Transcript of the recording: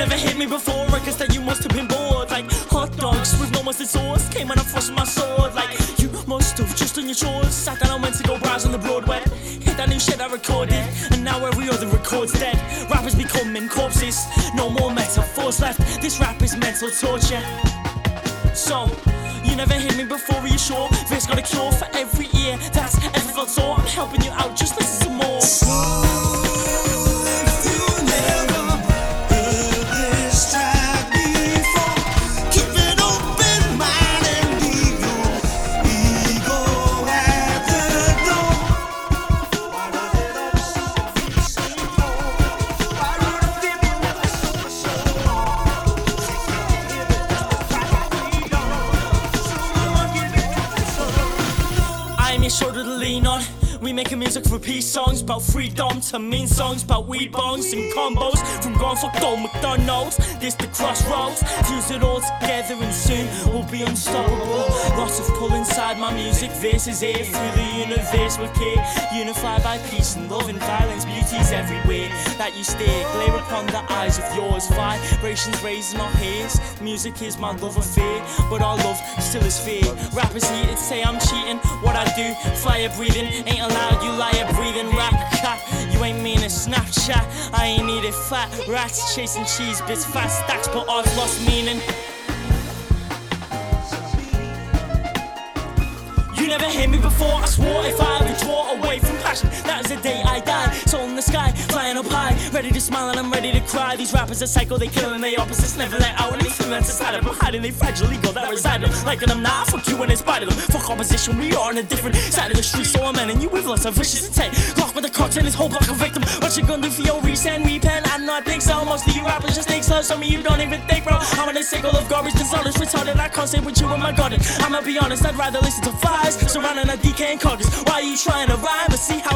never hit me before, I guess that you must have been bored. Like hot dogs with no mustard sauce came when I thrust my sword. Like you must have just done your chores, sat down and went to go browse on the Broadway, hit that new shit I recorded, and now every other record's dead. Rappers becoming corpses, no more metaphors left. This rap is mental torture. So, you never hit me before, are you sure? This got a cure for every ear that's ever felt sore. I'm helping you out, just listen some more. Your shoulder to lean on. We making music for peace songs, about freedom to mean songs, about weed bongs and combos from Grand Fuck Old McDonald's. This the crossroads, fuse it all together and soon we'll be unstoppable. Lots of pull inside my music, this is it. Through the universe we're here, unified by peace and love and violence. Beauty's everywhere that you stare, glare upon the eyes of yours. Vibrations raising our hairs, music is my love affair, but our love still is fear. Rappers here to say I'm cheating, what I do, fire breathing, ain't allowed, you liar breathing. Rap cat, you ain't mean a Snapchat, I ain't need it. Fat rats chasing cheese bits, fat stacks, but I've lost meaning. You never heard me before, I swore if I ever draw away from passion, that is the day I die. Soul in the sky, flying up high, ready to smile and I'm ready to cry. These rappers are psycho, they kill and they opposites never let out anything that's inside of them, hiding they fragile ego that reside in them. Like that I'm not, fuck you and in spite of them. Fuck opposition, we are on a different side of the street, so I'm ending you with lots of vicious intent. Locked with the cops and this whole block of victim. What you gonna do for your resend, repent? I do not think so, most of you rappers just think so. Some of you don't even think, bro. I'm on a cycle of garbage, disorders, retarded. I can't stay with you in my garden. I'ma be honest, I'd rather listen to flies surrounding a decaying carcass. Why are you trying to rhyme? But see how